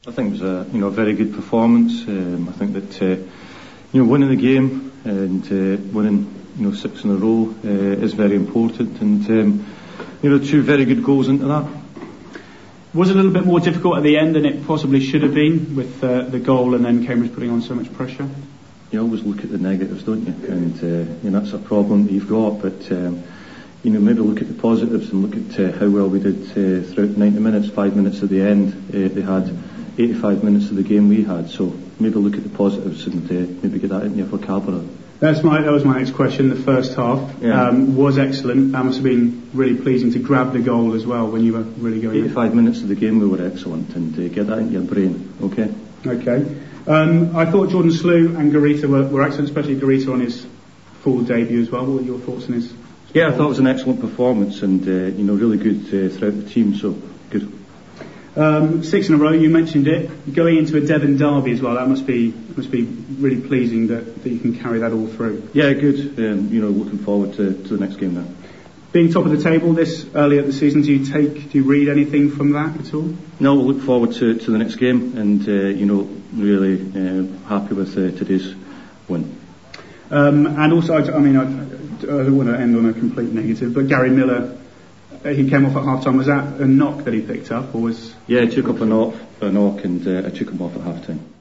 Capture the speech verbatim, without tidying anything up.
I think it was a you know a very good performance. Um, I think that uh, you know winning the game and uh, winning you know six in a row uh, is very important, and um, you know two very good goals into that. Was it a little bit more difficult at the end than it possibly should have been with uh, the goal and then Cambridge putting on so much pressure? You always look at the negatives, don't you? And uh, you know that's a problem that you've got, but. Um, You know, maybe look at the positives and look at uh, how well we did uh, throughout ninety minutes, five minutes at the end. Uh, they had eighty-five minutes of the game we had, so maybe look at the positives and uh, maybe get that in your vocabulary. That's my, that was my next question. The first half yeah. um, was excellent. That must have been really pleasing to grab the goal as well when you were really going eighty-five in. minutes of the game we were excellent, and uh, get that into your brain, okay? Okay. Um, I thought Jordan Slew and Garita were, were excellent, especially Garita on his full debut as well. What were your thoughts on his... Yeah, I thought it was an excellent performance, and uh, you know, really good uh, throughout the team. So good. Um, six in a row. You mentioned it. Going into a Devon derby as well. That must be must be really pleasing that, that you can carry that all through. Yeah, good. Um, you know, looking forward to, to the next game now. Being top of the table this early at the season, do you take, do you read anything from that at all? No, we'll look forward to, to the next game, and uh, you know, really uh, happy with uh, today's win. Um, and also, I, I mean, I, I don't want to end on a complete negative, but Gary Miller, uh, he came off at half time. Was that a knock that he picked up, or was? Yeah, I took up a knock, a knock, and uh, I took him off at half time.